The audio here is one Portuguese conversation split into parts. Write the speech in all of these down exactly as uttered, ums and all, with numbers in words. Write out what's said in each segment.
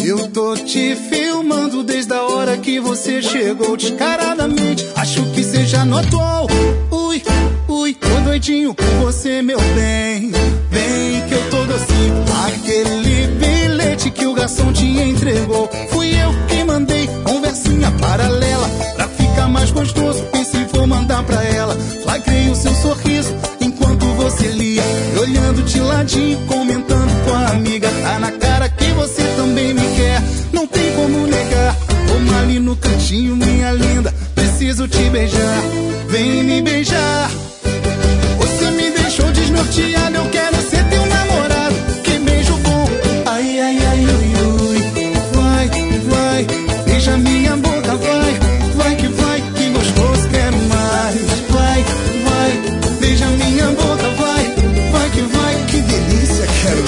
Eu tô te filmando desde a hora que você chegou descaradamente. Acho que cê já notou. Ui, ui, tô doidinho por você, meu bem. Vem que eu tô docinho. Aquele bilhete que o garçom te entregou, fui eu que mandei, conversinha paralela. Pra ficar mais gostoso, pensei vou mandar pra ela. Flagrei o seu sorriso enquanto você lia, e olhando de ladinho, comentando com a amiga. Tá na cara que você também me quer, não tem como negar. Toma ali no cantinho, minha linda, preciso te beijar. Vem me beijar. Você me deixou desnorteado, eu quero ser teu namorado. Que beijo bom, ai, ai, ai, ui, ui. Vai, vai, beija minha boca, vai. Vai que vai, que gostoso, quero mais. Vai, vai, beija minha boca, vai. Vai que vai, que delícia, quero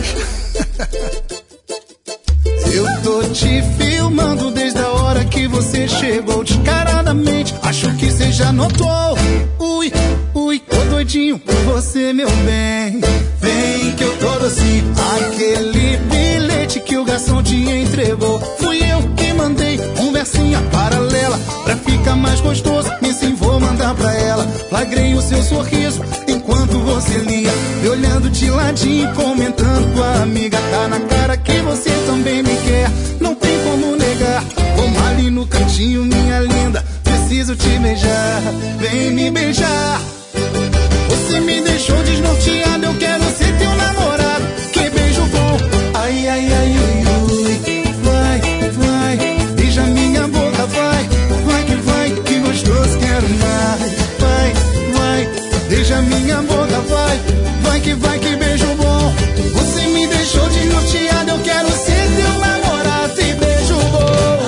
mais. Eu tô te filmando desde a hora que você chegou descaradamente. Acho que cê já notou. Ui, ui, tô doidinho por você, meu bem. Vem que eu tô docinho. Aquele bilhete que o garçom te entregou, fui eu que mandei, conversinha paralela. Pra ficar mais gostoso, pensei vou mandar pra ela. Flagrei o seu sorriso enquanto você lia, e olhando de ladinho, comentando com a amiga. Tá na cara que você também me quer, não tem como negar. Vamos ali no cantinho, minha linda, preciso te beijar. Vem me beijar. Você me deixou desnorteado, eu quero ser teu namorado. Que beijo bom, ai, ai, ai, ui, ui. Vai, vai, beija minha boca, vai. Vai que vai, que gostoso, quero mais. Vai, vai, beija minha boca, vai. Vai que vai, que beijo bom. Você me deixou desnorteado, eu quero ser teu namorado. Que beijo bom.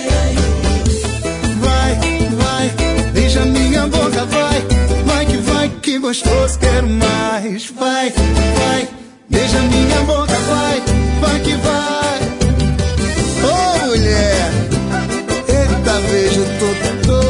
Vai, vai, beija minha boca, vai. Vai que vai, que gostoso, quero mais. Vai, vai, beija minha boca, vai. Vai que vai. Ô, mulher, eita, beijo, tô todo.